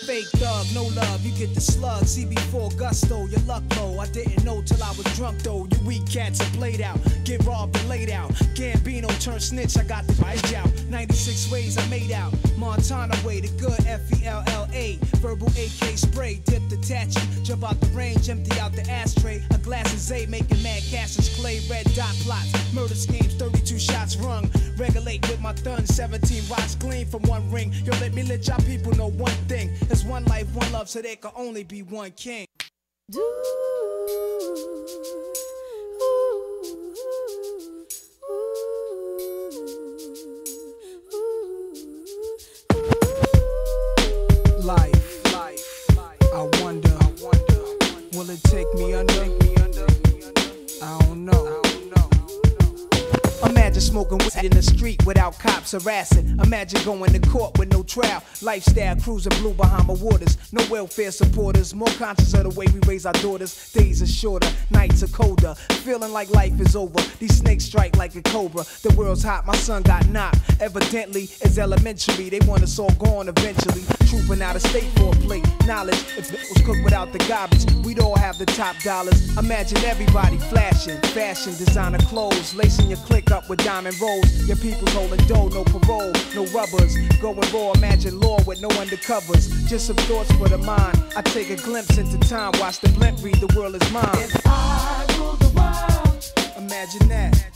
fake thug, no love, you get the slug. CB4 gusto, your luck low. I didn't know till I was drunk though. You weak cats are played out, get robbed and laid out. Gambino turned snitch, I got the bite out. 96 ways I made out. Montana way, the good FELLA. Verbal AK spray, dip detach you. Jump out the range, empty out the ashtray. A glass of Zay, making mad cashes, clay, red dot plots. Murder schemes, 32 shots rung. Regulate with my thun, 17 rocks gleam from one ring. Yo, let me let y'all people know one thing. There's one life, one love, so there can only be one king. Life, I wonder, will it take me under? I don't know. Imagine smoking weed in the street without cops harassing. Imagine going to court with no trial. Lifestyle cruising blue Bahama waters. No welfare supporters. More conscious of the way we raise our daughters. Days are shorter, nights are colder. Feeling like life is over. These snakes strike like a cobra. The world's hot, my son got knocked. Evidently, it's elementary. They want us all gone eventually. Trooping out of state for a plate. Knowledge, if it was cooked without the garbage, we'd all have the top dollars. Imagine everybody flashing. Fashion, designer clothes. Lacing your click up with diamond rolls. Your people's holding dough, no parole, no rubbers. Going raw, imagine law with no undercovers. Just some thoughts for the mind. I take a glimpse into time, watch the blimp read the world is mine. If I rule the world, imagine that.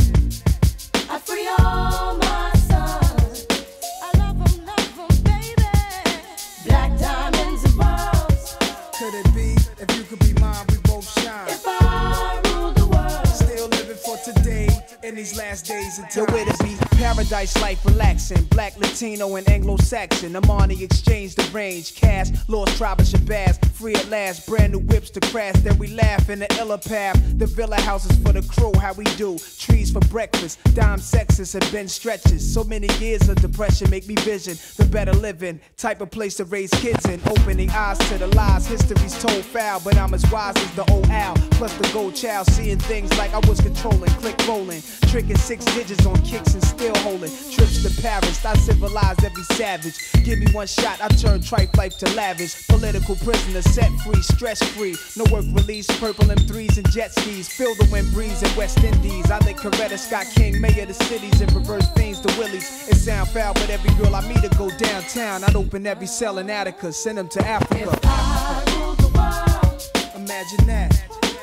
I free all my sons. I love 'em, baby. Black diamonds and pearls. Could it be, if you could be mine, we both shine. If I rule the world, still living for today. In these last days of time. Yo, where to be? Paradise life relaxing. Black, Latino, and Anglo-Saxon. Amani exchange the range. Cash, lost tribe of Shabazz. Free at last. Brand new whips to crash. Then we laugh in the illa path. The villa houses for the crew. How we do? Trees for breakfast. Dime sexes and been stretches. So many years of depression make me vision the better living. Type of place to raise kids in. Opening eyes to the lies. History's told foul. But I'm as wise as the old owl. Plus the gold child. Seeing things like I was controlling. Click rolling. Tricking 6 digits on kicks and still holding. Trips to Paris, I civilized every savage. Give me one shot, I turn tripe life to lavish. Political prisoner, set free, stress free. No work release, purple M3s and jet skis. Feel the wind breeze in West Indies. I let Coretta Scott King, mayor of the cities, and reverse fiends to Willies. It sound foul, but every girl I meet to go downtown. I'd open every cell in Attica, send them to Africa. if I rule the world, Imagine that.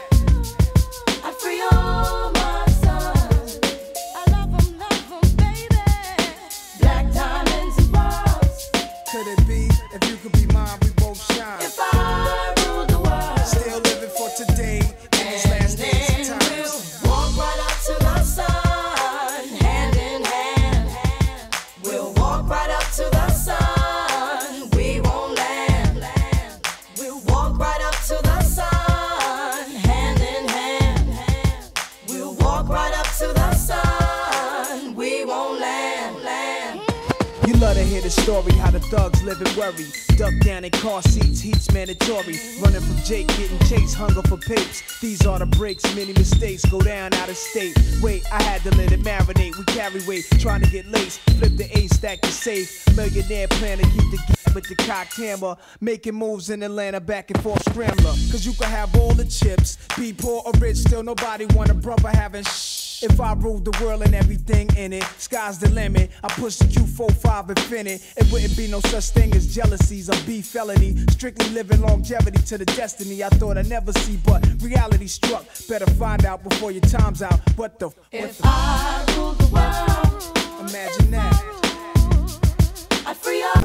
I free all my sons. I love 'em, baby. Black diamonds and pearls. Could it be, if you could be mine, we both shine. If I rule the world, Still living for today. In these last days of then times. we'll walk right up to the sun, hand in hand. We'll walk right up to the sun. We won't land. We'll walk right up to the sun, hand in hand. We'll walk right up to the sun. We won't land. You love to hear the story, how the thugs live and worry. Duck down in car seats, heat's mandatory. Running from Jake, getting chased, hunger for papes. These are the breaks, many mistakes go down out of state. Wait, I had to let it marinate. We carry weight, trying to get laced. Flip the A, stack the safe. Millionaire plan to keep the with the cocked hammer. Making moves in Atlanta, back and forth scrambler. Cause you can have all the chips, be poor or rich, still nobody want a brother having If I ruled the world and everything in it, sky's the limit. I push the Q45 infinite. It wouldn't be no such thing as jealousies or beef felony. Strictly living longevity to the destiny I thought I'd never see, but reality struck. Better find out before your time's out. What the If I rule the world,